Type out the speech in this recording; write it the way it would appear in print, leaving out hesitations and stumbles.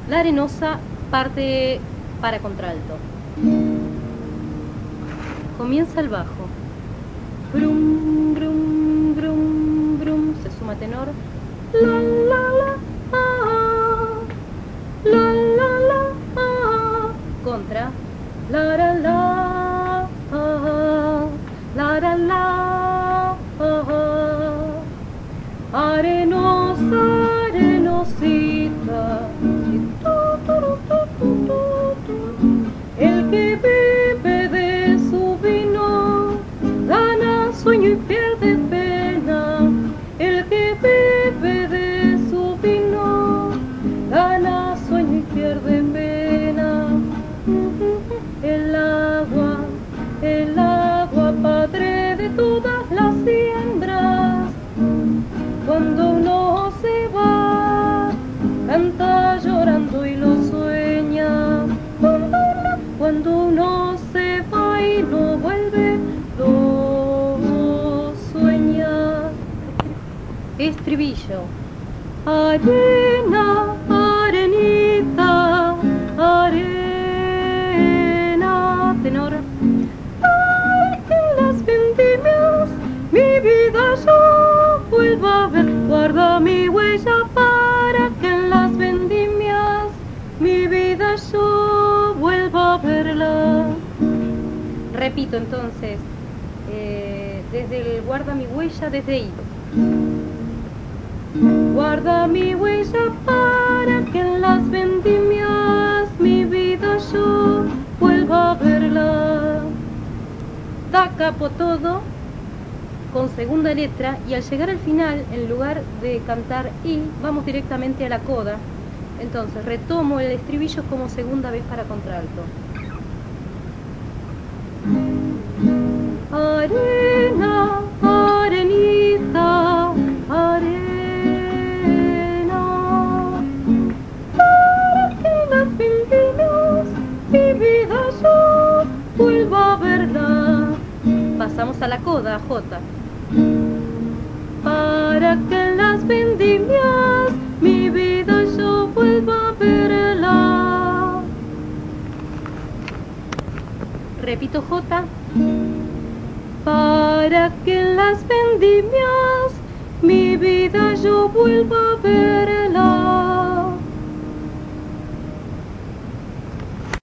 La arenosa parte para contralto. Comienza el bajo. Brum, brum, brum, brum. Se suma tenor. La, la, ah. La, la, ah. Contra. La, la, la, ah. La, la, la, ah. Arenosa, arenosita. El que bebe de su vino gana sueño y pierde pena. El que bebe de su vino gana sueño y pierde pena. El agua, padre de todas las siembras. Cuando uno se va, canta llorando y lo sueña. Cuando uno se va y no vuelve, lo sueña. Estribillo. Arena, arenita, arena. Tenor. Para que las vendimias mi vida yo vuelva a ver. Guarda mi huella para que en las vendimias mi vida yo vuelva a verla. Repito entonces, desde el guarda mi huella, desde ahí. Guarda mi huella para que en las vendimias mi vida yo vuelva a verla. Da capo todo con segunda letra y al llegar al final, en lugar de cantar y, vamos directamente a la coda. Entonces retomo el estribillo como segunda vez para contralto. Arena, arenita, arena, para que las vendimias mi vida yo vuelva a verla. Pasamos a la coda, J. Para que en las vendimias mi vida yo vuelva a verla. Repito, J. Para que en las vendimias mi vida yo vuelva a verla.